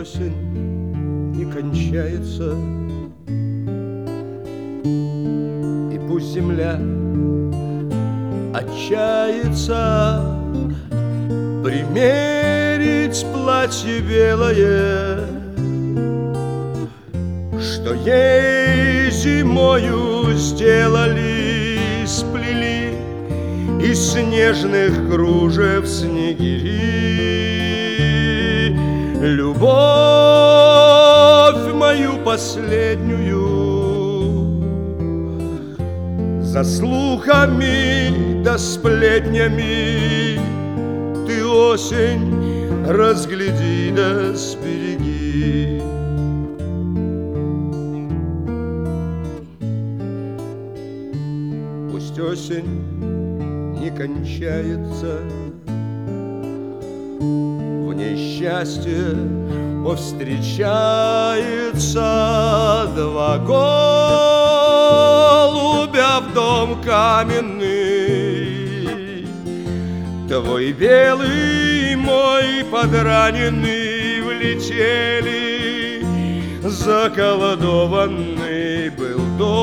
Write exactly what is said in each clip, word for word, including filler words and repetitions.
осень не кончается, и пусть земля отчается примерить платье белое, что ей зимою сделали, сплели из снежных кружев снегири. Любовь мою последнюю за слухами да сплетнями ты, осень, разгляди да сбереги. Пусть осень не кончается, в ней счастье повстречается. Два голубя в дом каменный, твой белый, мой подраненный, влетели, заколдованный был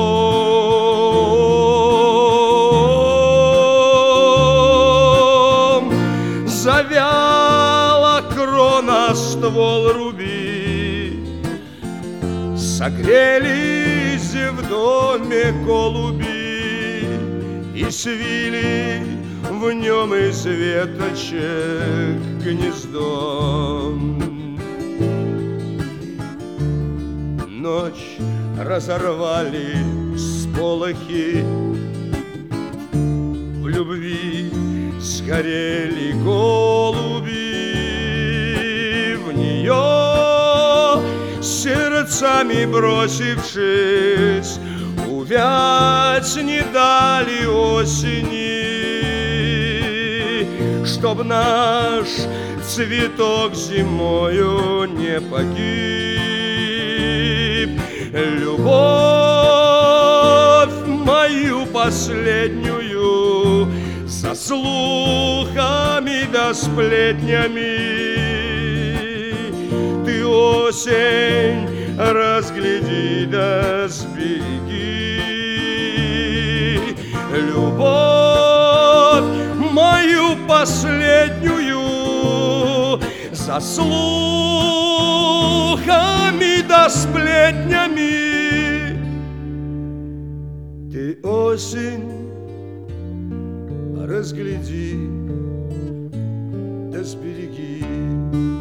дом. Завяла крона, ствол руби, согрелись в доме голуби и свили в нем из веточек гнездо. Ночь разорвали сполохи, в любви сгорели голуби, в нее сердцами бросившись, увять не дали осени, чтоб наш цветок зимою не погиб. Любовь мою последнюю за слухами да сплетнями ты, осень, разгляди да сбереги. Любовь мою последнюю за слухами да сплетнями ты, осень, разгляди да сбереги.